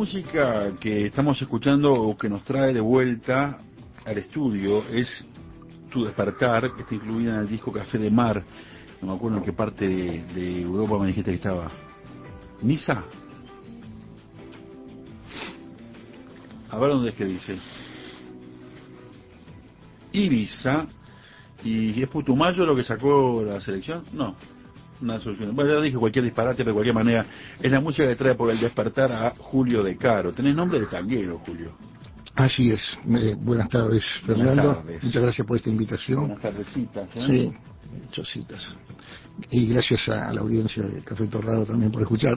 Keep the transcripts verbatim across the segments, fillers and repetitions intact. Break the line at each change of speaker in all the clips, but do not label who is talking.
música que estamos escuchando o que nos trae de vuelta al estudio es Tu Despertar, que está incluida en el disco Café de Mar. No me acuerdo en qué parte de, de Europa me dijiste que estaba. ¿Niza? A ver dónde es que dice. Ibiza. ¿Y es Putumayo lo que sacó la selección? No. Una solución. Bueno, ya dije cualquier disparate, pero de cualquier manera es la música que trae por el despertar a Julio De Caro. Tenés nombre de tanguero, Julio.
Así es. Eh, buenas tardes, Fernando.
Buenas tardes.
Muchas gracias por esta invitación.
Buenas tardecitas. ¿eh?
Sí, muchas citas. Y gracias a la audiencia de Café Torrado también por escuchar.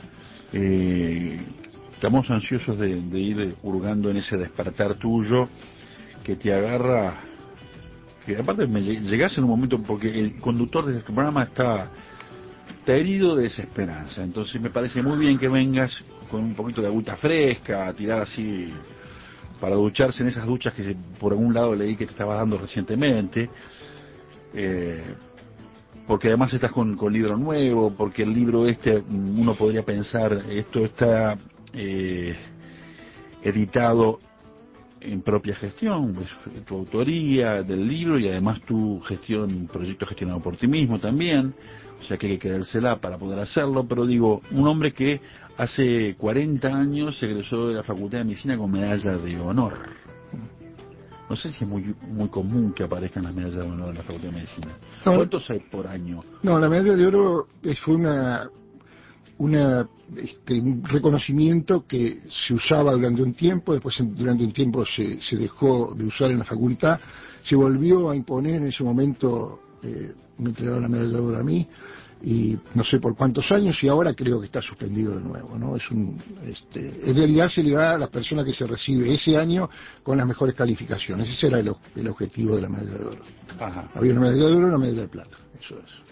Eh, estamos ansiosos de, de ir hurgando en ese despertar tuyo que te agarra, que aparte me llegás en un momento porque el conductor de este programa está, está herido de desesperanza, entonces me parece muy bien que vengas con un poquito de agüita fresca, a tirar así para ducharse en esas duchas que por algún lado leí que te estabas dando recientemente, eh, porque además estás con, con libro nuevo, porque el libro este uno podría pensar, esto está eh, editado en propia gestión, pues, tu autoría del libro y además tu gestión, un proyecto gestionado por ti mismo también, o sea que hay que quedársela para poder hacerlo, pero digo, un hombre que hace cuarenta años se egresó de la Facultad de Medicina con medalla de honor. No sé si es muy muy común que aparezcan las medallas de honor en la Facultad de Medicina.
No,
¿Cuántos hay por año?
No, la medalla de oro fue una, una este, un reconocimiento que se usaba durante un tiempo, después durante un tiempo se, se dejó de usar en la facultad, se volvió a imponer en ese momento, eh, me entregaron la medalla de oro a mí, y no sé por cuántos años, y ahora creo que está suspendido de nuevo, ¿no? Es un, este, en realidad se le da a las personas que se recibe ese año con las mejores calificaciones, ese era el, el objetivo de la medalla de oro.
Ajá.
Había una medalla de oro y una medalla de plata, eso es.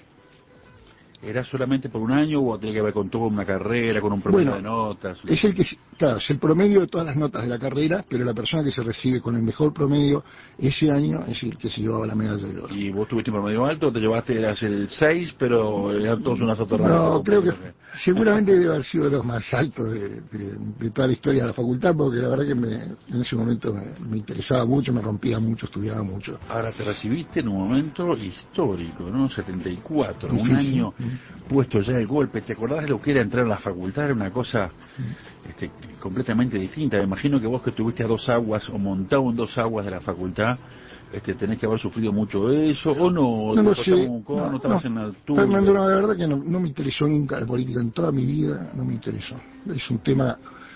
¿Era solamente por un año o tenía que ver con toda una carrera, con un promedio
Bueno,
de notas?
es el que, claro, es el promedio de todas las notas de la carrera, pero la persona que se recibe con el mejor promedio ese año es el que se llevaba la medalla de oro.
¿Y vos tuviste un promedio alto? ¿Te llevaste, eras el seis, pero eran todos unas fotos raras?
No, creo que seguramente debe haber sido de los más altos de, de, de toda la historia de la facultad, porque la verdad que me, en ese momento me, me interesaba mucho, me rompía mucho, estudiaba mucho.
Ahora te recibiste en un momento histórico, ¿no? setenta y cuatro,
Difícil.
Un año puesto ya el golpe. ¿Te acordás de lo que era entrar a la facultad? Era una cosa este, completamente distinta. Me imagino que vos que estuviste a dos aguas o montado en dos aguas de la facultad, este, tenés que haber sufrido mucho eso, o no,
No
te
lo
costaba
sé,
un cono,
no,
estabas
no.
en la tuya.
Fernando, no, la verdad que no, no me interesó nunca la política, en toda mi vida no me interesó. Es un tema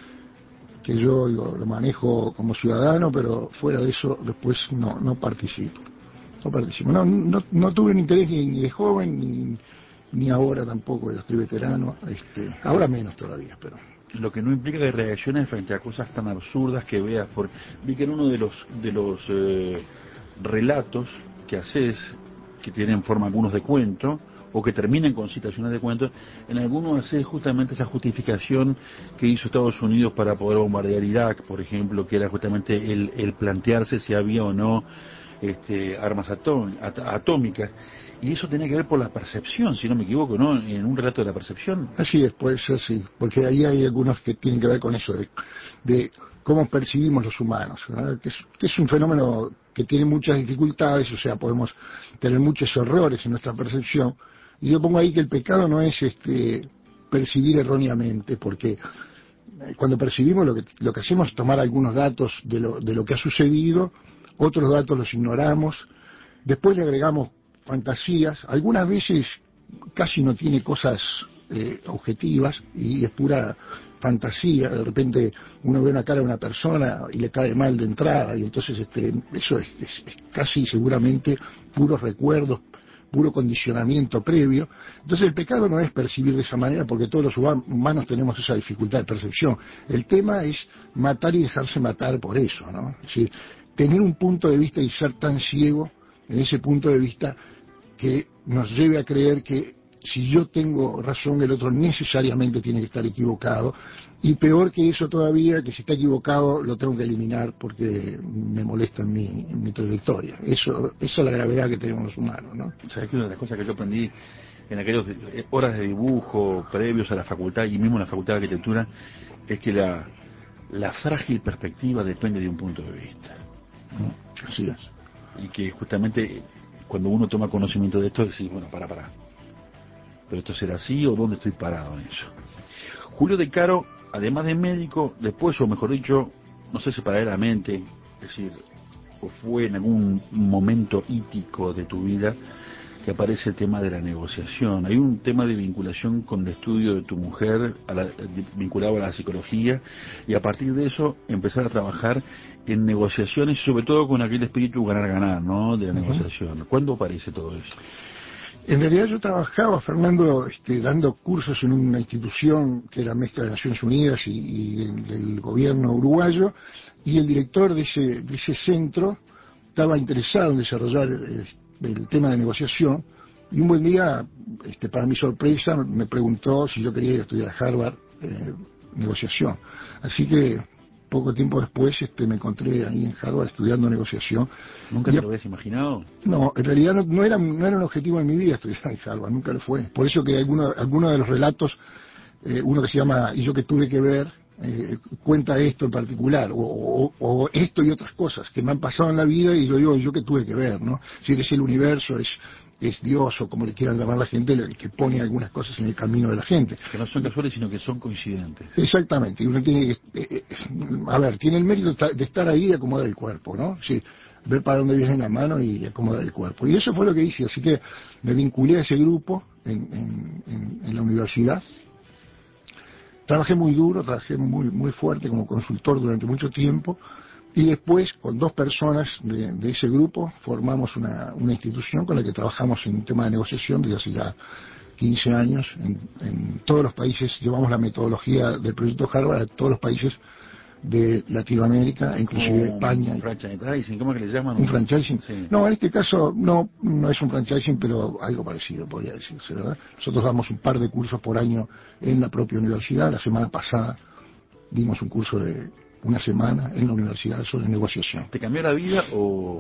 que yo digo, lo manejo como ciudadano, pero fuera de eso después no, no participo. No participo. No, no, no tuve un interés ni, ni de joven, ni, ni ahora tampoco, yo estoy veterano, este, ahora menos todavía, pero...
Lo que no implica que reacciones frente a cosas tan absurdas que veas. Por... Vi que en uno de los de los eh, relatos que haces, que tienen forma algunos de cuento, o que terminan con citaciones de cuentos, en algunos haces justamente esa justificación que hizo Estados Unidos para poder bombardear Irak, por ejemplo, que era justamente el, el plantearse si había o no este, armas ató- at- atómicas. Y eso tenía que ver por la percepción, si no me equivoco, ¿no? En un relato de la percepción.
Así es, puede ser, sí, porque ahí hay algunos que tienen que ver con eso, de, de cómo percibimos los humanos, ¿verdad? Que, es, que es un fenómeno que tiene muchas dificultades, o sea, podemos tener muchos errores en nuestra percepción, y yo pongo ahí que el pecado no es este percibir erróneamente, porque cuando percibimos lo que, lo que hacemos es tomar algunos datos de lo, de lo que ha sucedido, otros datos los ignoramos, después le agregamos fantasías, algunas veces casi no tiene cosas eh, objetivas y es pura fantasía. De repente uno ve una cara de una persona y le cae mal de entrada y entonces este, eso es, es, es casi seguramente puros recuerdos, puro condicionamiento previo. Entonces el pecado no es percibir de esa manera, porque todos los humanos tenemos esa dificultad de percepción. El tema es matar y dejarse matar por eso, ¿no? Es decir, tener un punto de vista y ser tan ciego en ese punto de vista que nos lleve a creer que si yo tengo razón, el otro necesariamente tiene que estar equivocado, y peor que eso todavía, que si está equivocado lo tengo que eliminar porque me molesta en mi, en mi trayectoria. Eso, esa es la gravedad que tenemos los humanos, ¿no?
¿Sabes que una de las cosas que yo aprendí en aquellas horas de dibujo previos a la facultad y mismo en la facultad de arquitectura es que la, la frágil perspectiva depende de un punto de vista.
Así es.
Y que justamente cuando uno toma conocimiento de esto, decís, bueno, para, para. ¿Pero esto será así o dónde estoy parado en eso? Julio De Caro, además de médico, después, o mejor dicho, no sé si paralelamente, es decir, o fue en algún momento ítico de tu vida, que aparece el tema de la negociación. Hay un tema de vinculación con el estudio de tu mujer, a la, vinculado a la psicología, y a partir de eso empezar a trabajar en negociaciones, sobre todo con aquel espíritu ganar-ganar, ¿no?, de la uh-huh. negociación. ¿Cuándo aparece todo eso?
En realidad yo trabajaba, Fernando, este, dando cursos en una institución que era mezcla de Naciones Unidas y, y del, del gobierno uruguayo, y el director de ese, de ese centro estaba interesado en desarrollar el, el tema de negociación, y un buen día, este, para mi sorpresa, me preguntó si yo quería ir a estudiar a Harvard eh, negociación. Así que poco tiempo después este, me encontré ahí en Harvard estudiando negociación.
¿Nunca te lo habías imaginado?
No, en realidad no, no, era, no era un objetivo en mi vida estudiar en Harvard, nunca lo fue. Por eso que algunos alguno de los relatos, eh, uno que se llama Y yo que tuve que ver, eh, cuenta esto en particular, o, o, o esto y otras cosas que me han pasado en la vida, y yo digo, yo que tuve que ver, ¿no? Si es el universo, es, es Dios, o como le quieran llamar la gente, el que pone algunas cosas en el camino de la gente.
Que no son casuales, sino que son coincidentes.
Exactamente, y uno tiene que, eh, eh, a ver, tiene el mérito de estar ahí y acomodar el cuerpo, ¿no? Sí, ver para dónde viene la mano y acomodar el cuerpo. Y eso fue lo que hice, así que me vinculé a ese grupo en, en, en, en la universidad. Trabajé muy duro, trabajé muy muy fuerte como consultor durante mucho tiempo, y después con dos personas de, de ese grupo formamos una, una institución con la que trabajamos en un tema de negociación desde hace ya quince años. En, en todos los países llevamos la metodología del proyecto Harvard a todos los países de Latinoamérica, inclusive
um,
España.
Franchising, ¿cómo es que le llaman?
¿Un franchising?
Sí.
No, en este caso no, no es un franchising, pero algo parecido podría decirse, ¿verdad? Nosotros damos un par de cursos por año en la propia universidad. La semana pasada dimos un curso de una semana en la universidad sobre negociación.
¿Te cambió la vida o...?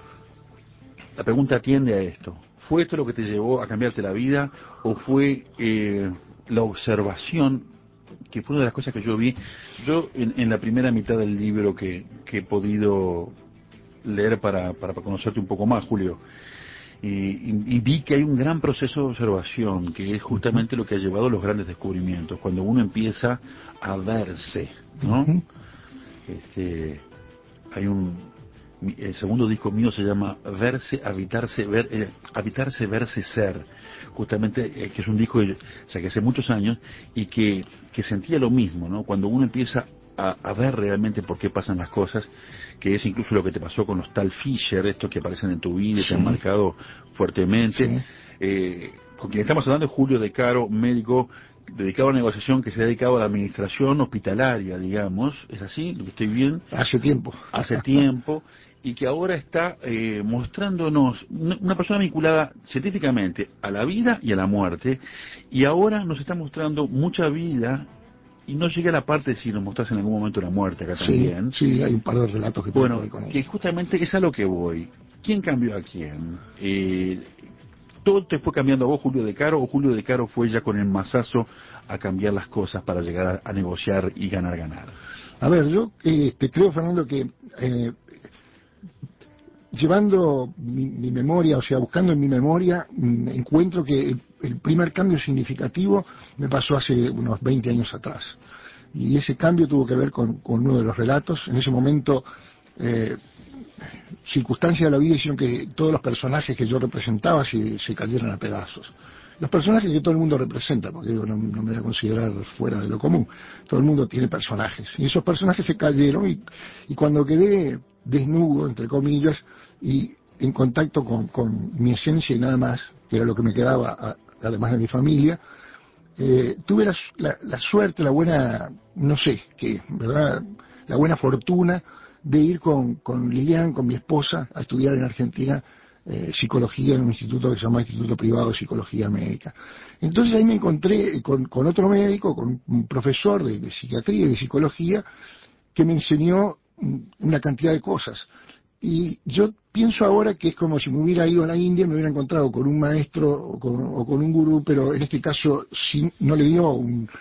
La pregunta atiende a esto. ¿Fue esto lo que te llevó a cambiarte la vida o fue eh, la observación, que fue una de las cosas que yo vi? Yo en, en la primera mitad del libro que, que he podido leer para, para conocerte un poco más, Julio, y, y, y vi que hay un gran proceso de observación, que es justamente lo que ha llevado a los grandes descubrimientos, cuando uno empieza a verse, ¿no? Uh-huh. Este, hay un... El segundo disco mío se llama Verse, Habitarse, ver, eh, Habitarse, Verse, Ser. Justamente, eh, que es un disco que saqué hace muchos años y que, que sentía lo mismo, ¿no? Cuando uno empieza a, a ver realmente por qué pasan las cosas, que es incluso lo que te pasó con los tal Fisher, estos que aparecen en tu vida y sí. te han marcado fuertemente. Sí. Eh, con quien estamos hablando es Julio De Caro, médico dedicado a la negociación, que se ha dedicado a la administración hospitalaria, digamos. ¿Es así? ¿Lo que estoy bien?
Hace tiempo.
Hace tiempo. Y que ahora está eh, mostrándonos una persona vinculada científicamente a la vida y a la muerte, y ahora nos está mostrando mucha vida, y no llega a la parte de si nos mostrás en algún momento la muerte acá
sí,
también.
Sí, hay un par de relatos que
bueno,
ver con
que
eso.
justamente es a lo que voy. ¿Quién cambió a quién? Eh, ¿Todo te fue cambiando a vos, Julio De Caro, o Julio De Caro fue ya con el mazazo a cambiar las cosas para llegar a, a negociar y ganar, ganar?
A ver, yo eh, te creo, Fernando, que... Eh, llevando mi, mi memoria, o sea, buscando en mi memoria, mmm, encuentro que el, el primer cambio significativo me pasó hace unos veinte años atrás. Y ese cambio tuvo que ver con, con uno de los relatos. En ese momento, eh, circunstancias de la vida hicieron que todos los personajes que yo representaba se, se cayeran a pedazos. Los personajes que todo el mundo representa, porque digo, no, no me voy a considerar fuera de lo común. Todo el mundo tiene personajes. Y esos personajes se cayeron, y, y cuando quedé desnudo, entre comillas, y en contacto con, con mi esencia y nada más, que era lo que me quedaba, a, además de mi familia, eh, tuve la, la, la suerte, la buena, no sé qué, ¿verdad? La buena fortuna de ir con, con Lilian, con mi esposa, a estudiar en Argentina eh, psicología en un instituto que se llama Instituto Privado de Psicología Médica. Entonces ahí me encontré con, con otro médico, con un profesor de, de psiquiatría y de psicología, que me enseñó una cantidad de cosas. Y yo pienso ahora que es como si me hubiera ido a la India y me hubiera encontrado con un maestro o con, o con un gurú, pero en este caso sí, no le dio un,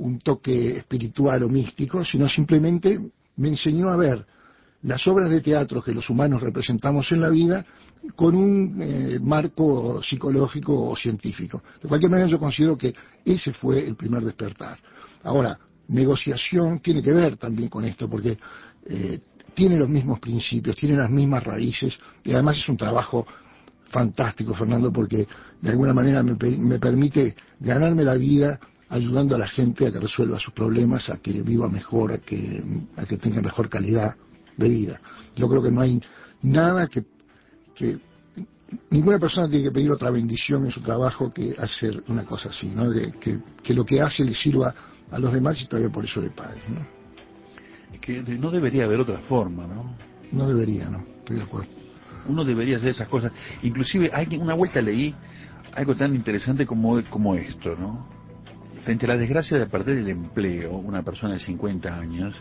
un toque espiritual o místico, sino simplemente me enseñó a ver las obras de teatro que los humanos representamos en la vida con un eh, marco psicológico o científico. De cualquier manera, yo considero que ese fue el primer despertar. Ahora, negociación tiene que ver también con esto, porque eh, tiene los mismos principios, tiene las mismas raíces, y además es un trabajo fantástico, Fernando, porque de alguna manera me, me permite ganarme la vida ayudando a la gente a que resuelva sus problemas, a que viva mejor, a que, a que tenga mejor calidad de vida. Yo creo que no hay nada que, que ninguna persona tiene que pedir otra bendición en su trabajo que hacer una cosa así, ¿no? Que, que, que lo que hace le sirva a los demás y todavía por eso le pague, ¿no?
Que no debería haber otra forma, ¿no?
No debería, ¿no? Estoy de acuerdo.
Uno debería hacer esas cosas. Inclusive, hay, una vuelta leí algo tan interesante como, como esto, ¿no? Frente a la desgracia de perder el empleo, una persona de cincuenta años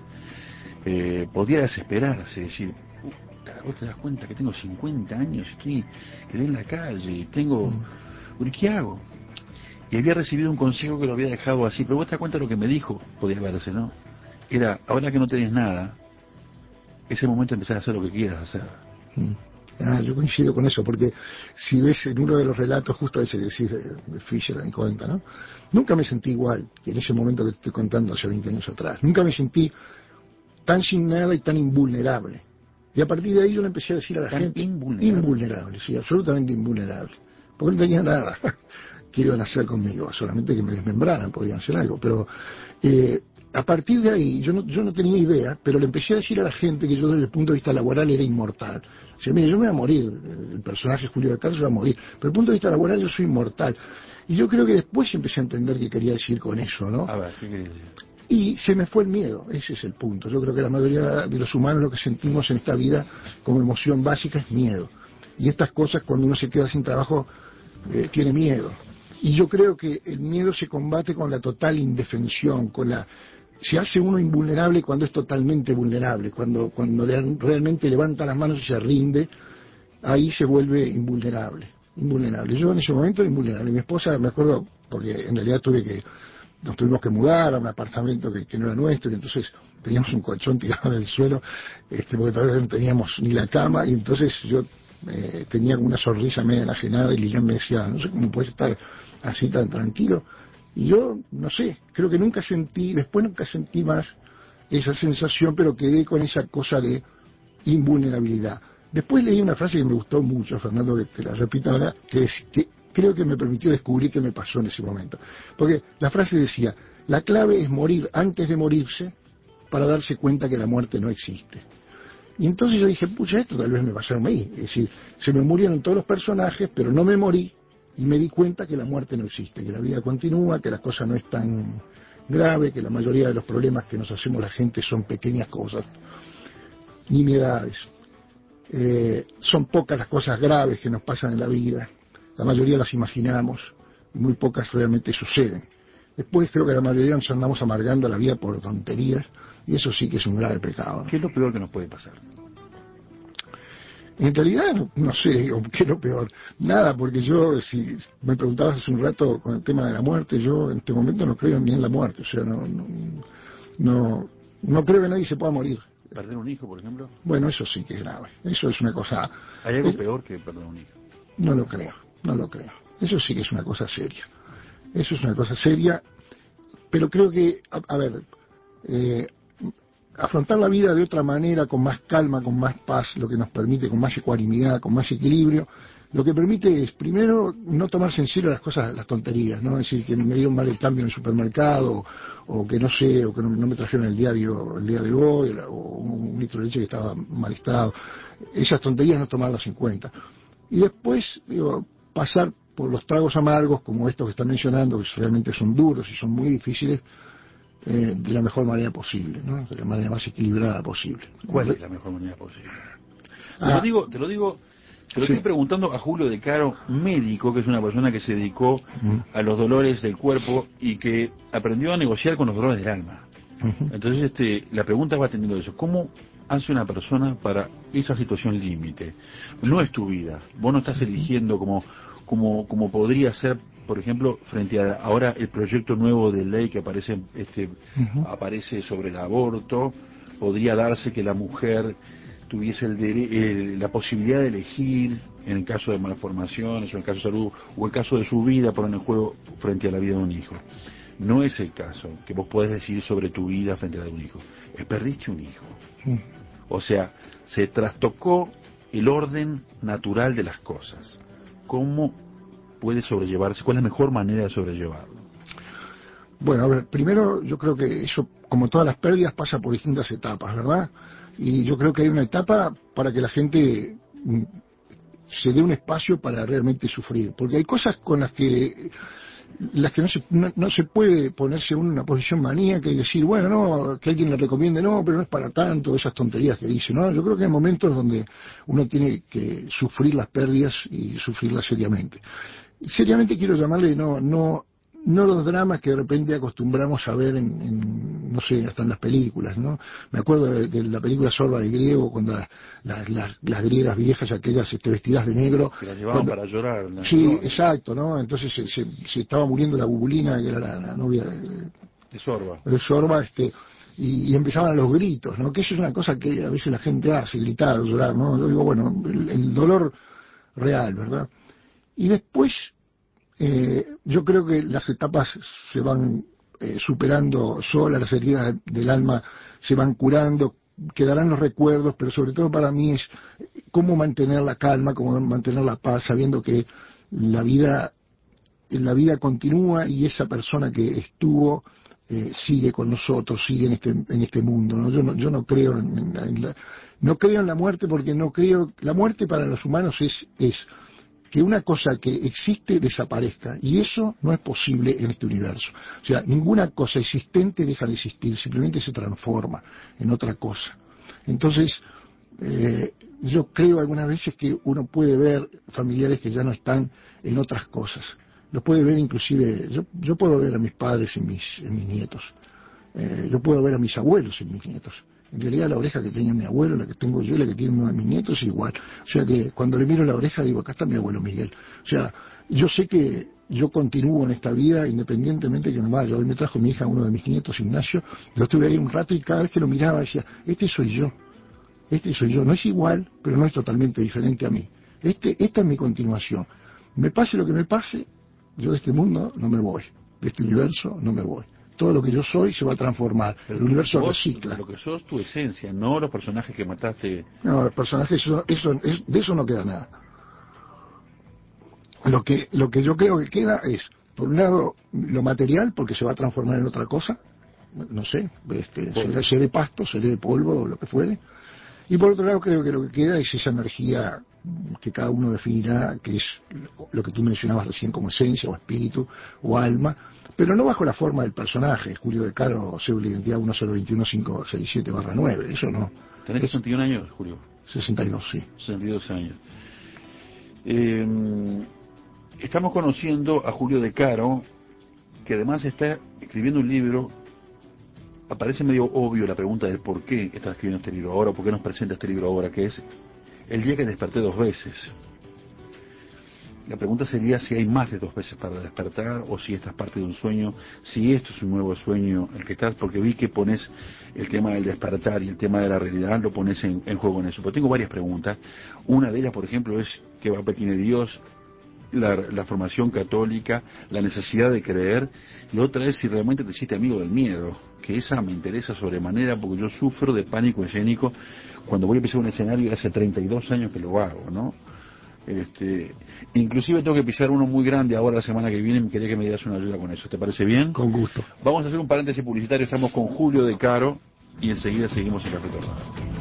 eh, podría desesperarse, decir, vos te das cuenta que tengo cincuenta años, estoy quedé en la calle, tengo... ¿Qué hago? Y había recibido un consejo que lo había dejado así, pero vos te das cuenta de lo que me dijo, podía verse, ¿no? Era, ahora que no tenés nada, es el momento de empezar a hacer lo que quieras hacer.
Mm. Ah, yo coincido con eso, porque si ves en uno de los relatos, justo ese que decís de, de Fisher en cuenta, ¿no? Nunca me sentí igual que en ese momento que te estoy contando hace veinte años atrás. Nunca me sentí tan sin nada y tan invulnerable. Y a partir de ahí yo le empecé a decir a la
¿Tan
gente,
invulnerable?
invulnerable, sí, absolutamente invulnerable. Porque no tenía nada que iban a hacer conmigo, solamente que me desmembraran, podían hacer algo. Pero eh, a partir de ahí, yo no, yo no tenía idea, pero le empecé a decir a la gente que yo desde el punto de vista laboral era inmortal. O sea, mire, yo me voy a morir, el personaje Julio de Tarso va a morir, pero desde el punto de vista laboral yo soy inmortal. Y yo creo que después empecé a entender qué quería decir con eso, ¿no?
A ver, ¿qué quería decir?
Y se me fue el miedo, ese es el punto. Yo creo que la mayoría de los humanos lo que sentimos en esta vida como emoción básica es miedo. Y estas cosas, cuando uno se queda sin trabajo, eh, tiene miedo. Y yo creo que el miedo se combate con la total indefensión, con la... Se hace uno invulnerable cuando es totalmente vulnerable, cuando, cuando le, realmente levanta las manos y se rinde, ahí se vuelve invulnerable, invulnerable. Yo en ese momento era invulnerable. Mi esposa, me acuerdo, porque en realidad tuve que... Nos tuvimos que mudar a un apartamento que, que no era nuestro, y entonces teníamos un colchón tirado en el suelo, este, porque todavía no teníamos ni la cama, y entonces yo eh, tenía una sonrisa media enajenada, y Lilian me decía, no sé cómo puedes estar así tan tranquilo. Y yo, no sé, creo que nunca sentí, después nunca sentí más esa sensación, pero quedé con esa cosa de invulnerabilidad. Después leí una frase que me gustó mucho, Fernando, que te la repito ahora, que, es, que creo que me permitió descubrir qué me pasó en ese momento. Porque la frase decía, la clave es morir antes de morirse para darse cuenta que la muerte no existe. Y entonces yo dije, pucha, esto tal vez me pasó a mí. Es decir, se me murieron todos los personajes, pero no me morí y me di cuenta que la muerte no existe, que la vida continúa, que la cosa no es tan grave, que la mayoría de los problemas que nos hacemos la gente son pequeñas cosas, nimiedades. Eh, son pocas las cosas graves que nos pasan en la vida. La mayoría las imaginamos y muy pocas realmente suceden. Después creo que la mayoría nos andamos amargando la vida por tonterías y eso sí que es un grave pecado, ¿no?
¿Qué es lo peor que nos puede pasar?
En realidad no, no sé, digo, ¿qué es lo peor? Nada, porque yo, si me preguntabas hace un rato con el tema de la muerte, yo en este momento no creo ni en la muerte, o sea, no, no, no, no creo que nadie se pueda morir.
¿Perder un hijo, por ejemplo?
Bueno, eso sí que es grave, eso es una cosa...
¿Hay algo
es,
peor que perder un hijo?
No lo creo, no lo creo. Eso sí que es una cosa seria. Eso es una cosa seria, pero creo que, a, a ver, eh, afrontar la vida de otra manera, con más calma, con más paz, lo que nos permite, con más ecuanimidad, con más equilibrio, lo que permite es, primero, no tomarse en serio las cosas, las tonterías, ¿no? Es decir, que me dieron mal el cambio en el supermercado, o, o que no sé, o que no, no me trajeron el diario el día de hoy, o un litro de leche que estaba mal estado. Esas tonterías no tomarlas en cuenta. Y después, digo, pasar por los tragos amargos como estos que están mencionando, que realmente son duros y son muy difíciles, eh, de la mejor manera posible, ¿no? De la manera más equilibrada posible.
¿Cuál es la mejor manera posible?
Ah,
Te lo digo, te lo digo, se lo
sí.
estoy preguntando a Julio de Caro, médico, que es una persona que se dedicó
Uh-huh.
a los dolores del cuerpo y que aprendió a negociar con los dolores del alma.
Uh-huh.
Entonces, este, la pregunta va teniendo eso. ¿Cómo hace una persona para esa situación límite? No es tu vida. Vos no estás eligiendo como, como, como podría ser por ejemplo, frente a ahora el proyecto nuevo de ley que aparece, este,
Uh-huh.
aparece sobre el aborto, podría darse que la mujer tuviese el dere- eh, la posibilidad de elegir en el caso de malformaciones o en el caso de salud o el caso de su vida poner en juego frente a la vida de un hijo. No es el caso que vos podés decidir sobre tu vida frente a la de un hijo. Eh, perdiste un hijo.
Uh-huh.
O sea, se trastocó el orden natural de las cosas. ¿Cómo puede sobrellevarse? ¿Cuál es la mejor manera de sobrellevarlo?
Bueno, a ver, primero yo creo que eso, como todas las pérdidas, pasa por distintas etapas, ¿verdad? Y yo creo que hay una etapa para que la gente mm, se dé un espacio para realmente sufrir, porque hay cosas con las que las que no se, no, no se puede ponerse uno en una posición maníaca y decir, bueno, no, que alguien le recomiende, no, pero no es para tanto, esas tonterías que dice, ¿no? Yo creo que hay momentos donde uno tiene que sufrir las pérdidas y sufrirlas seriamente. Seriamente quiero llamarle, no, no, no los dramas que de repente acostumbramos a ver en, en no sé, hasta en las películas, ¿no? Me acuerdo de, de la película Sorba de Griego, cuando las, las, las, las griegas viejas, aquellas este, vestidas de negro.
Que la llevaban
cuando,
para llorar. La
sí,
llorona.
exacto, ¿no? Entonces se, se, se estaba muriendo la Bubulina, que era la, la novia de,
De Sorba.
de Sorba, este, y, y empezaban los gritos, ¿no? Que eso es una cosa que a veces la gente hace, gritar, llorar, ¿no? Yo digo, bueno, el, el dolor real, ¿verdad? Y después, eh, yo creo que las etapas se van eh, superando solas, las heridas del alma se van curando, quedarán los recuerdos, pero sobre todo para mí es cómo mantener la calma, cómo mantener la paz, sabiendo que la vida, la vida continúa y esa persona que estuvo eh, sigue con nosotros, sigue en este, en este mundo, ¿no? Yo no, yo no creo en, en, en la, no creo en la muerte porque no creo, la muerte para los humanos es, es que una cosa que existe desaparezca, y eso no es posible en este universo. O sea, ninguna cosa existente deja de existir, simplemente se transforma en otra cosa. Entonces, eh, yo creo algunas veces que uno puede ver familiares que ya no están en otras cosas. Los puede ver inclusive, yo, yo puedo ver a mis padres en mis, en mis nietos, eh, yo puedo ver a mis abuelos en mis nietos. En realidad la oreja que tenía mi abuelo, la que tengo yo, la que tiene uno de mis nietos es igual. O sea que cuando le miro la oreja digo, acá está mi abuelo Miguel. O sea, yo sé que yo continúo en esta vida independientemente de que me vaya. Hoy me trajo mi hija uno de mis nietos, Ignacio, lo estuve ahí un rato y cada vez que lo miraba decía, este soy yo, este soy yo. No es igual, pero no es totalmente diferente a mí. Este, esta es mi continuación. Me pase lo que me pase, yo de este mundo no me voy, de este universo no me voy. Todo lo que yo soy se va a transformar.
Pero
el universo
vos,
recicla.
lo que sos, tu esencia, no los personajes que mataste.
No, los personajes, eso, eso, es, de eso no queda nada. Lo que, lo que yo creo que queda es, por un lado, lo material, porque se va a transformar en otra cosa, no sé, este, seré, seré pasto, seré de polvo o lo que fuere. Y por otro lado, creo que lo que queda es esa energía que cada uno definirá, que es lo que tú mencionabas recién como esencia o espíritu o alma, pero no bajo la forma del personaje. Julio De Caro, cédula de identidad uno cero dos uno cinco seis siete barra nueve, eso no.
¿Tenés
Es
sesenta y un años, Julio?
sesenta y dos, sí.
sesenta y dos años. Eh, estamos conociendo a Julio De Caro, que además está escribiendo un libro. Aparece medio obvio la pregunta de por qué está escribiendo este libro ahora, o por qué nos presenta este libro ahora, que es El día que desperté dos veces. La pregunta sería si hay más de dos veces para despertar, o si esta es parte de un sueño, si esto es un nuevo sueño el que estás, porque vi que pones el tema del despertar y el tema de la realidad, lo pones en, en juego en eso. Pero tengo varias preguntas. Una de ellas, por ejemplo, es qué papel tiene Dios, la, la formación católica, la necesidad de creer, y otra es si realmente te hiciste amigo del miedo, que esa me interesa sobremanera porque yo sufro de pánico escénico cuando voy a pisar un escenario. Hace treinta y dos años que lo hago, ¿no? Este, inclusive tengo que pisar uno muy grande ahora la semana que viene y me quería que me dieras una ayuda con eso. ¿Te parece bien?
Con gusto.
Vamos a hacer un paréntesis publicitario. Estamos con Julio De Caro y enseguida seguimos en Café Tornado.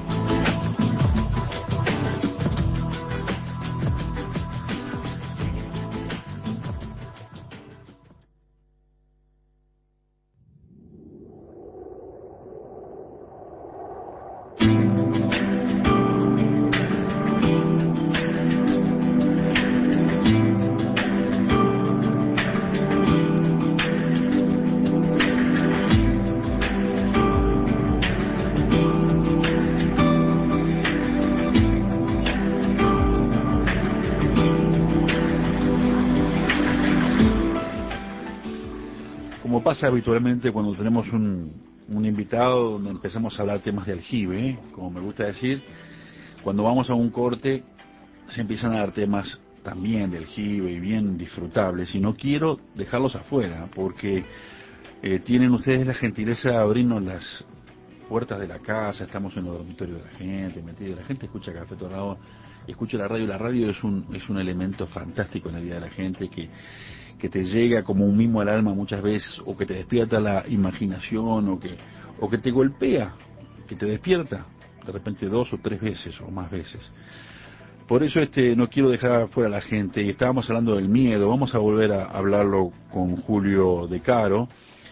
como pasa habitualmente cuando tenemos un, un invitado donde empezamos a hablar temas de aljibe, ¿eh? Como me gusta decir, cuando vamos a un corte se empiezan a dar temas también de aljibe y bien disfrutables, y no quiero dejarlos afuera, porque eh, tienen ustedes la gentileza de abrirnos las puertas de la casa, estamos en los dormitorios de la gente, metido, la gente escucha Café Torrado, escucha la radio, la radio es un, es un elemento fantástico en la vida de la gente que, que te llega como un mimo al alma muchas veces, o que te despierta la imaginación, o que, o que te golpea, que te despierta de repente dos o tres veces o más veces. Por eso este no quiero dejar fuera a la gente, y estábamos hablando del miedo, vamos a volver a hablarlo con Julio De Caro,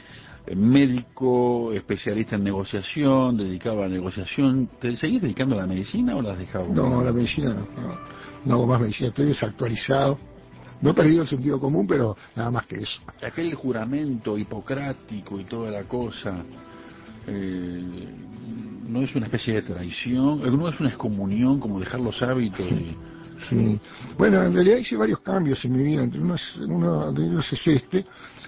médico, especialista en negociación, dedicado a la negociación. ¿Te seguís dedicando a la medicina o la has dejado?
No, la medicina no, no, no hago más medicina, estoy desactualizado. No he perdido el sentido común, pero nada más que eso.
Aquel juramento hipocrático y toda la cosa, eh, ¿no es una especie de traición? ¿No es una excomunión como dejar los hábitos? Y...
Sí, bueno, en realidad hice varios cambios en mi vida, entre unos, uno de ellos es este.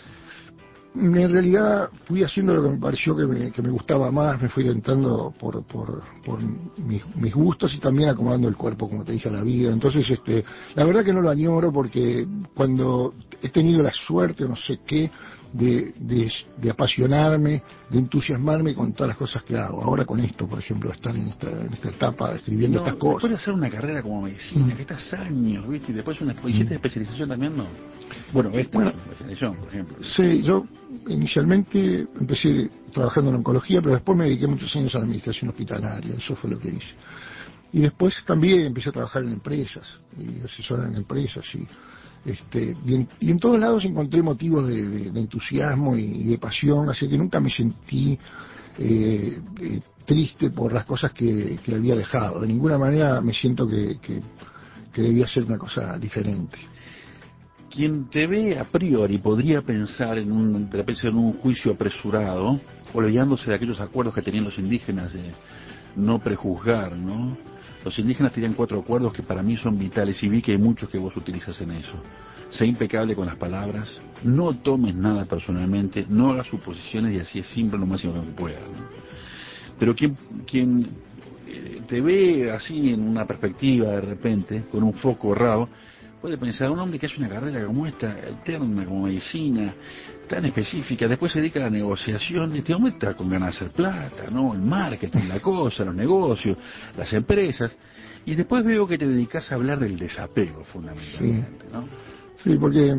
En realidad fui haciendo lo que me pareció que me, que me gustaba más, me fui orientando por, por, por mis, mis gustos y también acomodando el cuerpo, como te dije, a la vida. Entonces, este, la verdad que no lo añoro, porque cuando he tenido la suerte, no sé qué, de, de, de apasionarme, de entusiasmarme con todas las cosas que hago. Ahora con esto, por ejemplo, estar en esta, en esta etapa escribiendo
no,
estas cosas.
Después de hacer una carrera como medicina, mm. que estás años, ¿viste? Y después una, ¿hiciste mm. especialización también, no? Bueno, esta bueno, es una especialización, por ejemplo.
Sí, yo inicialmente empecé trabajando en oncología, pero después me dediqué muchos años a la administración hospitalaria, eso fue lo que hice. Y después también empecé a trabajar en empresas, y asesorar en empresas, y, este, y, en, y en todos lados encontré motivos de, de, de entusiasmo y, y de pasión, así que nunca me sentí eh, eh, triste por las cosas que, que había dejado. De ninguna manera me siento que, que, que debía ser una cosa diferente.
Quien te ve a priori podría pensar en un, de repente en un juicio apresurado, olvidándose de aquellos acuerdos que tenían los indígenas de no prejuzgar, ¿no? Los indígenas tenían cuatro acuerdos que para mí son vitales, y vi que hay muchos que vos utilizas en eso. Sé impecable con las palabras, no tomes nada personalmente, no hagas suposiciones, y así es simple lo máximo que puedas, ¿no? Pero quien, quien te ve así en una perspectiva de repente, con un foco errado, puede pensar, un hombre que hace una carrera como esta, alterna, como medicina, tan específica, después se dedica a la negociación, este hombre está con ganas de hacer plata, ¿no? El marketing, la cosa, los negocios, las empresas, y después veo que te dedicas a hablar del desapego, fundamentalmente, sí. ¿no?
Sí, porque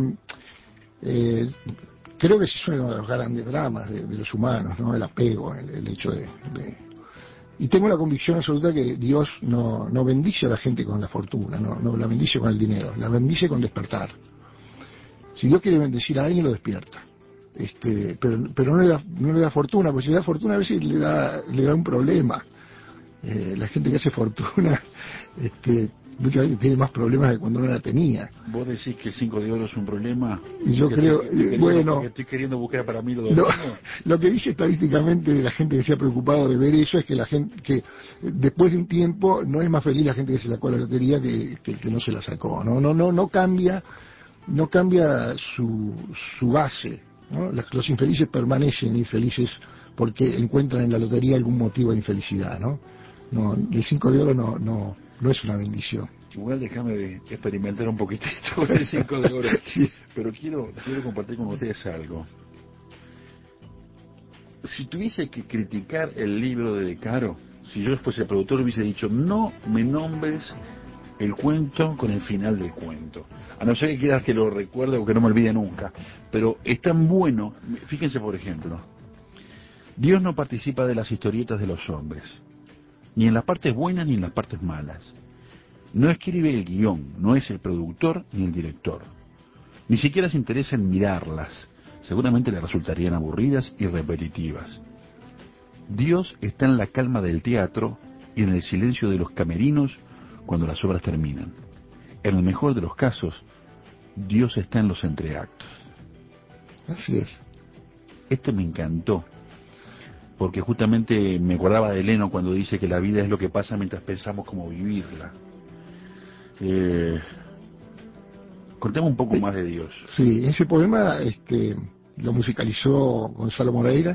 eh, creo que ese es uno de los grandes dramas de, de los humanos, ¿no? El apego, el, el hecho de... de... Y tengo la convicción absoluta que Dios no, no bendice a la gente con la fortuna, no, no la bendice con el dinero, la bendice con despertar. Si Dios quiere bendecir a alguien, lo despierta. Este, pero pero no, le da, no le da fortuna, porque si le da fortuna a veces le da, le da un problema. Eh, la gente que hace fortuna este, muchas veces tiene más problemas de cuando no la tenía.
¿Vos decís que el cinco de oro es un problema?
Y yo creo,
estoy, estoy
bueno...
estoy queriendo buscar para mí lo de
no, lo que dice estadísticamente la gente que se ha preocupado de ver eso es que la gente, que después de un tiempo no es más feliz la gente que se sacó la lotería que, que el que no se la sacó. No, no, no, no cambia, no cambia su, su base, ¿no? Los, los infelices permanecen infelices porque encuentran en la lotería algún motivo de infelicidad, ¿no? No, el cinco de oro no, no, no es una bendición.
Igual déjame experimentar un poquitito con el cinco de oro,
sí.
Pero quiero, quiero compartir con ustedes algo. Si tuviese que criticar el libro de De Caro, si yo fuese el productor hubiese dicho, no me nombres el cuento con el final del cuento, a no ser que quieras que lo recuerde o que no me olvide nunca, pero es tan bueno. Fíjense, por ejemplo, Dios no participa de las historietas de los hombres, ni en las partes buenas ni en las partes malas. No escribe el guión, no es el productor ni el director. Ni siquiera se interesa en mirarlas. Seguramente le resultarían aburridas y repetitivas. Dios está en la calma del teatro y en el silencio de los camerinos cuando las obras terminan. En el mejor de los casos, Dios está en los entreactos.
Así es.
Esto me encantó, porque justamente me acordaba de Leno cuando dice que la vida es lo que pasa mientras pensamos cómo vivirla. Eh, contemos un poco
sí,
más de Dios.
Sí, ese poema este, lo musicalizó Gonzalo Moreira.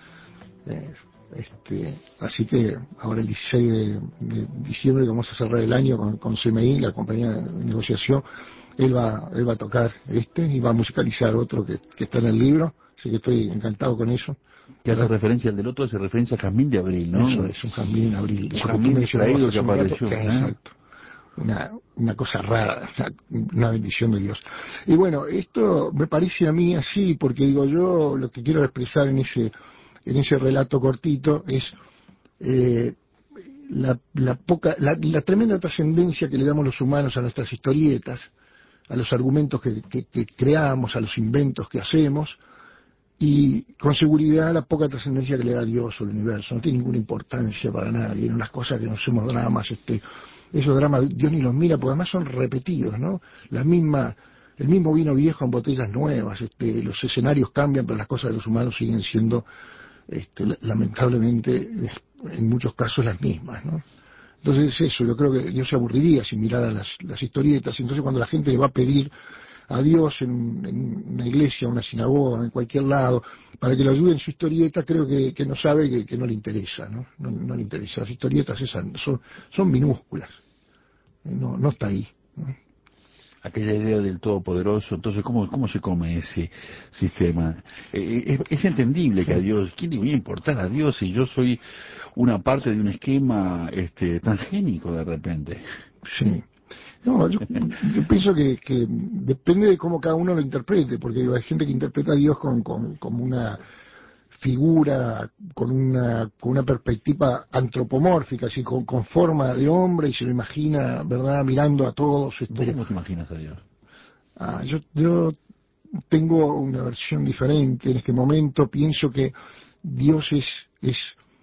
Eh, este, así que ahora el dieciséis de, de diciembre vamos a cerrar el año con, con C M I, la compañía de negociación. Él va, él va a tocar este y va a musicalizar otro que, que está en el libro, así que estoy encantado con eso.
Que hace referencia al del otro, hace referencia a Jazmín de Abril, ¿no?
Eso es, un jazmín en abril.
Un
Eso que tú
jazmín
mencionabas
extraído
hace
que
un rato,
apareció,
que,
¿eh?
exacto. Una, una cosa rara, una, una bendición de Dios. Y bueno, esto me parece a mí así, porque digo, yo lo que quiero expresar en ese, en ese relato cortito es eh, la, la poca, la, la tremenda trascendencia que le damos los humanos a nuestras historietas, a los argumentos que, que, que creamos, a los inventos que hacemos, y con seguridad la poca trascendencia que le da Dios al universo. No tiene ninguna importancia para nadie, en las cosas que no hacemos dramas, este, esos dramas Dios ni los mira, porque además son repetidos, ¿no? La misma, el mismo vino viejo en botellas nuevas, este, los escenarios cambian, pero las cosas de los humanos siguen siendo, este, lamentablemente, en muchos casos las mismas, ¿no? Entonces eso, yo creo que Dios se aburriría si mirara las, las historietas. Entonces cuando la gente le va a pedir a Dios en, en una iglesia, una sinagoga, en cualquier lado, para que lo ayude en su historieta, creo que, que no sabe que, que no le interesa, ¿no? No, no le interesa. Las historietas esas son, son minúsculas, no, no está ahí, ¿no?
Aquella idea del Todopoderoso, entonces, ¿cómo, cómo se come ese sistema? Eh, es, es entendible que a Dios, ¿quién le voy a importar a Dios si yo soy una parte de un esquema este, transgénico de repente?
Sí. No, yo, yo pienso que, que depende de cómo cada uno lo interprete, porque digo, hay gente que interpreta a Dios con, con, como una figura, con una, con una perspectiva antropomórfica, así con, con forma de hombre, y se lo imagina, ¿verdad?, mirando a todos.
¿Vos
Este,
cómo te imaginas a Dios?
ah, yo, yo tengo una versión diferente en este momento. Pienso que Dios es, es,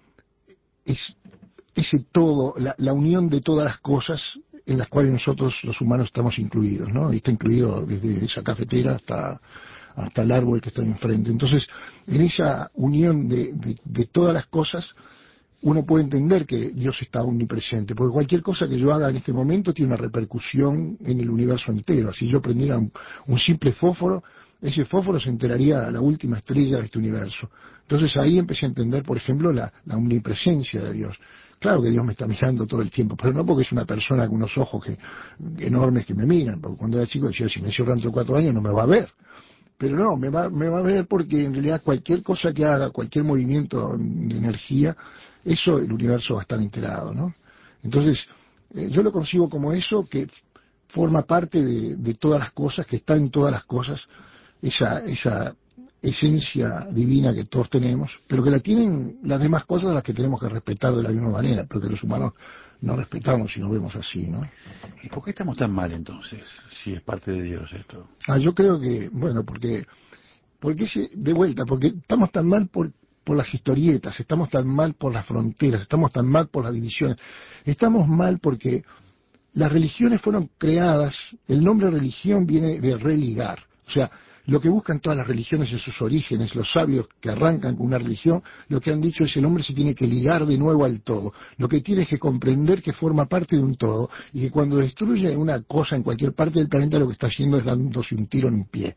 es ese todo, la, la unión de todas las cosas en las cuales nosotros los humanos estamos incluidos, ¿no? Y está incluido desde esa cafetera hasta, hasta el árbol que está enfrente. Entonces, en esa unión de, de, de todas las cosas, uno puede entender que Dios está omnipresente, porque cualquier cosa que yo haga en este momento tiene una repercusión en el universo entero. Si yo prendiera un, un simple fósforo, ese fósforo se enteraría a la última estrella de este universo. Entonces ahí empecé a entender, por ejemplo, la, la omnipresencia de Dios. Claro que Dios me está mirando todo el tiempo, pero no porque es una persona con unos ojos que, enormes que me miran, porque cuando era chico decía, si me cierro dentro de cuatro años no me va a ver. Pero no, me va, me va a ver porque en realidad cualquier cosa que haga, cualquier movimiento de energía, eso el universo va a estar enterado, ¿no? Entonces, eh, yo lo concibo como eso, que forma parte de, de todas las cosas, que está en todas las cosas, esa, esa esencia divina que todos tenemos, pero que la tienen las demás cosas, las que tenemos que respetar de la misma manera, porque los humanos no respetamos y nos vemos así, ¿no?
¿Y por qué estamos tan mal entonces, si es parte de Dios esto?
Ah, yo creo que, bueno, porque, porque ese, de vuelta, porque estamos tan mal por, por las historietas, estamos tan mal por las fronteras, estamos tan mal por las divisiones, estamos mal porque las religiones fueron creadas, el nombre religión viene de religar, o sea, lo que buscan todas las religiones en sus orígenes, los sabios que arrancan con una religión, lo que han dicho es el hombre se tiene que ligar de nuevo al todo. Lo que tiene es que comprender que forma parte de un todo y que cuando destruye una cosa en cualquier parte del planeta lo que está haciendo es dándose un tiro en un pie.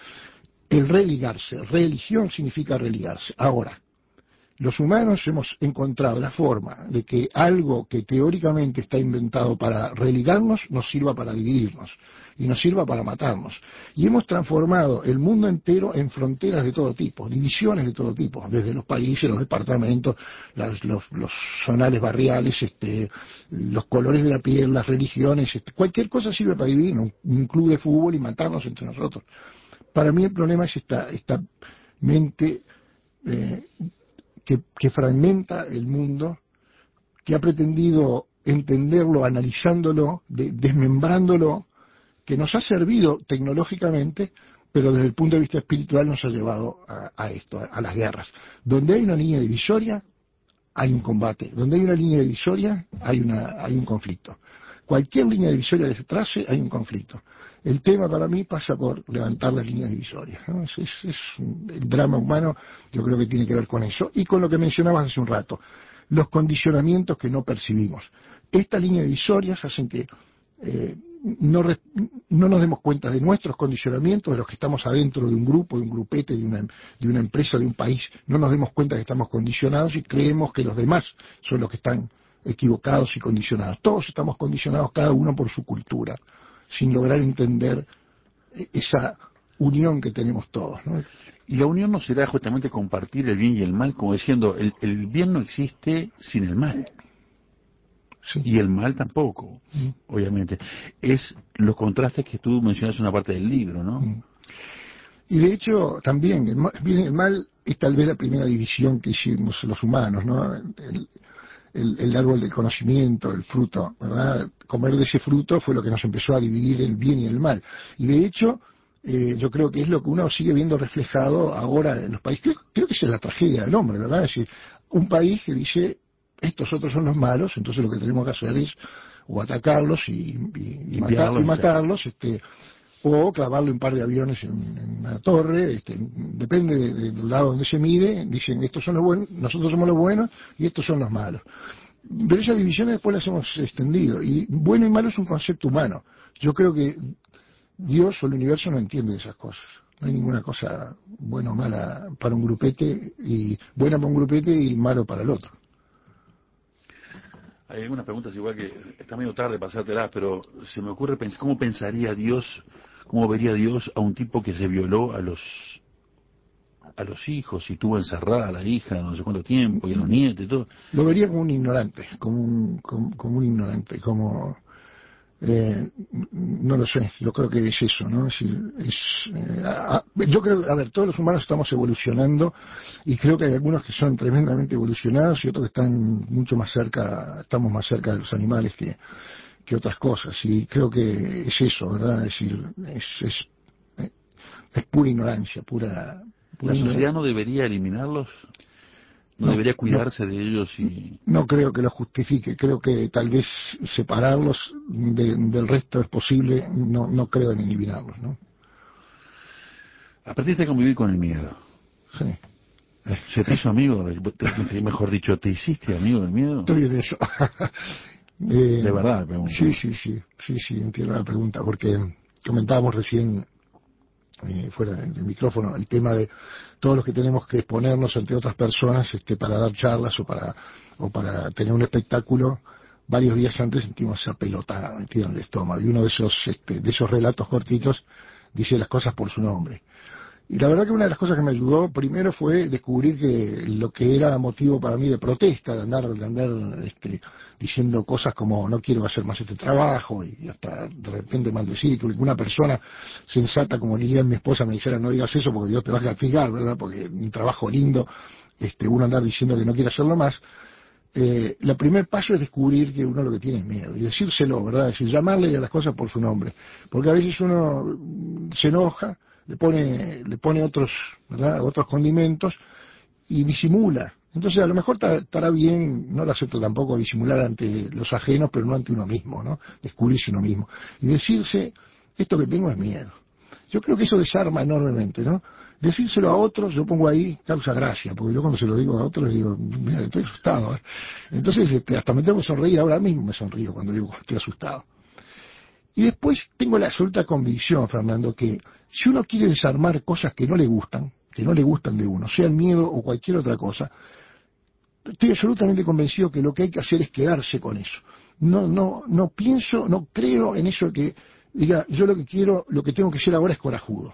El religarse, religión significa religarse. Ahora, los humanos hemos encontrado la forma de que algo que teóricamente está inventado para religarnos nos sirva para dividirnos y nos sirva para matarnos. Y hemos transformado el mundo entero en fronteras de todo tipo, divisiones de todo tipo, desde los países, los departamentos, las, los, los zonales barriales, este, los colores de la piel, las religiones, este, cualquier cosa sirve para dividirnos, un club de fútbol y matarnos entre nosotros. Para mí el problema es esta, esta mente eh, Que, que fragmenta el mundo, que ha pretendido entenderlo, analizándolo, de, desmembrándolo, que nos ha servido tecnológicamente, pero desde el punto de vista espiritual nos ha llevado a, a esto, a, a las guerras. Donde hay una línea divisoria, hay un combate. Donde hay una línea divisoria, hay, una, hay un conflicto. Cualquier línea divisoria que se trace, hay un conflicto. El tema para mí pasa por levantar las líneas divisorias, ¿no? Es, es, es el drama humano, yo creo que tiene que ver con eso. Y con lo que mencionabas hace un rato, los condicionamientos que no percibimos. Estas líneas divisorias hacen que eh, no, no nos demos cuenta de nuestros condicionamientos, de los que estamos adentro de un grupo, de un grupete, de una, de una empresa, de un país, no nos demos cuenta que estamos condicionados y creemos que los demás son los que están equivocados y condicionados. Todos estamos condicionados, cada uno por su cultura, sin lograr entender esa unión que tenemos todos, ¿no?
Y la unión no será justamente compartir el bien y el mal, como diciendo, el, el bien no existe sin el mal. Sí. Y el mal tampoco, mm. obviamente. Es los contrastes que tú mencionas en una parte del libro, ¿no? Mm.
Y de hecho, también, el bien y el mal es tal vez la primera división que hicimos los humanos, ¿no? El, el, el árbol del conocimiento, el fruto, ¿verdad? Comer de ese fruto fue lo que nos empezó a dividir el bien y el mal. Y de hecho, eh, yo creo que es lo que uno sigue viendo reflejado ahora en los países. Creo, creo que esa es la tragedia del hombre, ¿verdad? Es decir, un país que dice, estos otros son los malos, entonces lo que tenemos que hacer es o atacarlos y, y, y, matar, y matarlos, este, o clavarle un par de aviones en, en una torre, este, depende de, de, del lado donde se mire, dicen estos son los buenos, nosotros somos los buenos y estos son los malos. Pero esas divisiones después las hemos extendido, y bueno y malo es un concepto humano. Yo creo que Dios o el universo no entiende esas cosas. No hay ninguna cosa buena o mala para un grupete, y buena para un grupete y malo para el otro.
Hay algunas preguntas igual que está medio tarde pasártelas, pero se me ocurre pensar cómo pensaría Dios, cómo vería Dios a un tipo que se violó a los a los hijos y tuvo encerrada a la hija no sé cuánto tiempo y a los nietos y todo.
Lo vería como un ignorante, como un, como, como un ignorante, como eh, no lo sé, yo creo que es eso, ¿no? Es, es, eh, a, yo creo, a ver, todos los humanos estamos evolucionando y creo que hay algunos que son tremendamente evolucionados y otros que están mucho más cerca, estamos más cerca de los animales que, que otras cosas, y creo que es eso, ¿verdad? Es decir, es, es, es pura ignorancia, pura...
¿La sociedad no debería eliminarlos? ¿No, no debería cuidarse no, de ellos? Y...
No creo que lo justifique. Creo que tal vez separarlos de, del resto es posible. No, no creo en eliminarlos, ¿no?
Aprendiste a convivir con el miedo.
Sí.
¿Se te hizo amigo? Mejor dicho, ¿te hiciste amigo del miedo?
Estoy en eso.
eh, de verdad, me pregunto.
Sí, sí, sí. Sí, sí, entiendo la pregunta. Porque comentábamos recién, Eh, fuera del micrófono, el tema de todos los que tenemos que exponernos ante otras personas este, para dar charlas o para o para tener un espectáculo. Varios días antes sentimos esa pelota metida en el estómago, y uno de esos este, de esos relatos cortitos dice las cosas por su nombre. Y la verdad que una de las cosas que me ayudó primero fue descubrir que lo que era motivo para mí de protesta, de andar, de andar este, diciendo cosas como no quiero hacer más este trabajo, y hasta de repente maldecir, que una persona sensata como Lilian, mi esposa, me dijera no digas eso porque Dios te va a castigar, ¿verdad? Porque un trabajo lindo, este, uno andar diciendo que no quiere hacerlo más. Eh, el primer paso es descubrir que uno lo que tiene es miedo, y decírselo, ¿verdad? Es decir, llamarle a las cosas por su nombre, porque a veces uno se enoja, le pone le pone otros, ¿verdad?, otros condimentos y disimula. Entonces a lo mejor estará bien, no lo acepto tampoco, disimular ante los ajenos, pero no ante uno mismo, ¿no? Descubrirse uno mismo y decirse, esto que tengo es miedo. Yo creo que eso desarma enormemente, ¿no? Decírselo a otros, yo pongo ahí, causa gracia, porque yo cuando se lo digo a otros digo, mira, estoy asustado, ¿eh? Entonces este, hasta me tengo que sonreír, ahora mismo me sonrío cuando digo estoy asustado. Y después tengo la absoluta convicción, Fernando, que si uno quiere desarmar cosas que no le gustan, que no le gustan de uno, sea el miedo o cualquier otra cosa, estoy absolutamente convencido que lo que hay que hacer es quedarse con eso. No, no, no pienso, no creo en eso que diga, yo lo que quiero, lo que tengo que ser ahora es corajudo.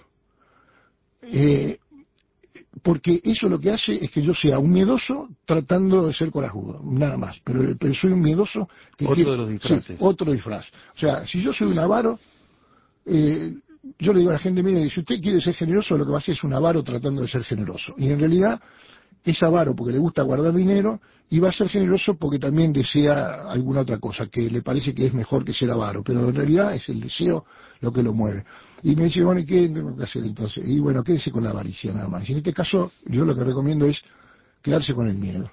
Eh, porque eso lo que hace es que yo sea un miedoso tratando de ser corajudo, nada más, pero, pero soy un miedoso que
otro
quiere,
de los disfraces.
Sí, otro disfraz. O sea, si yo soy un avaro, eh, yo le digo a la gente, mire, si usted quiere ser generoso, lo que va a hacer es un avaro tratando de ser generoso, y en realidad es avaro porque le gusta guardar dinero, y va a ser generoso porque también desea alguna otra cosa que le parece que es mejor que ser avaro, pero en realidad es el deseo lo que lo mueve. Y me dice, bueno, ¿y qué tengo que hacer entonces? Y bueno, quédese con la avaricia nada más. Y en este caso, yo lo que recomiendo es quedarse con el miedo.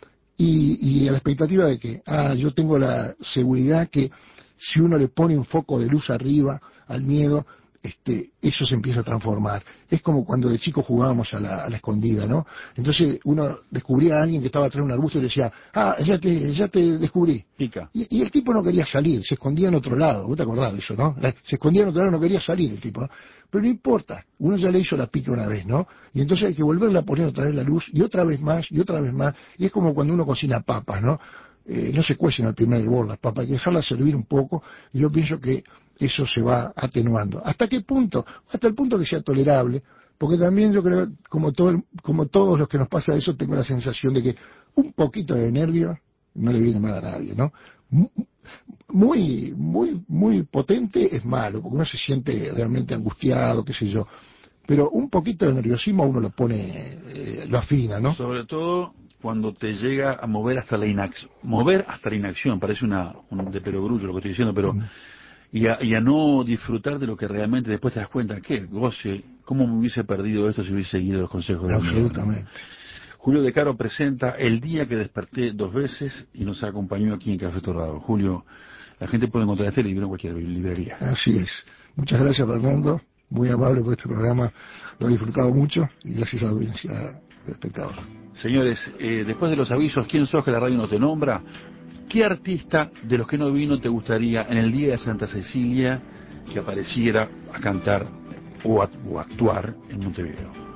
Y, y a la expectativa de que, ah, yo tengo la seguridad que si uno le pone un foco de luz arriba al miedo, este, eso se empieza a transformar. Es como cuando de chico jugábamos a la, a la escondida, ¿no? Entonces uno descubría a alguien que estaba atrás de un arbusto y le decía, ah, ya te, ya te descubrí.
Pica.
Y, y el tipo no quería salir, se escondía en otro lado. ¿Vos te acordás de eso, no? Se escondía en otro lado, no quería salir el tipo, ¿no? Pero no importa, uno ya le hizo la pica una vez, ¿no? Y entonces hay que volverle a poner otra vez la luz, y otra vez más, y otra vez más. Y es como cuando uno cocina papas, ¿no? Eh, no se cuecen al primer hervor las papas, hay que dejarlas servir un poco, y yo pienso que eso se va atenuando. ¿Hasta qué punto? Hasta el punto que sea tolerable, porque también yo creo, como, todo, como todos los que nos pasa eso, tengo la sensación de que un poquito de nervio no le viene mal a nadie, ¿no? Muy, muy, muy potente es malo, porque uno se siente realmente angustiado, qué sé yo. Pero un poquito de nerviosismo uno lo pone, eh, lo afina, ¿no?
Sobre todo cuando te llega a mover hasta la inacción. Mover hasta la inacción, parece una, un de perogrullo lo que estoy diciendo, pero...
Mm.
Y a, y a no disfrutar de lo que realmente después te das cuenta, ¿qué? Goce, ¿cómo me hubiese perdido esto si hubiese seguido los consejos del miedo, ¿no?
Absolutamente.
Julio De Caro presenta El día que desperté dos veces y nos acompañó aquí en Café Torrado. Julio, la gente puede encontrar este libro en cualquier librería.
Así es. Muchas gracias, Fernando. Muy amable por este programa. Lo he disfrutado mucho y gracias a la audiencia de espectador.
Señores, eh, después de los avisos, ¿quién sos que la radio no te nombra? ¿Qué artista de los que no vino te gustaría en el día de Santa Cecilia que apareciera a cantar o a, o a actuar en Montevideo?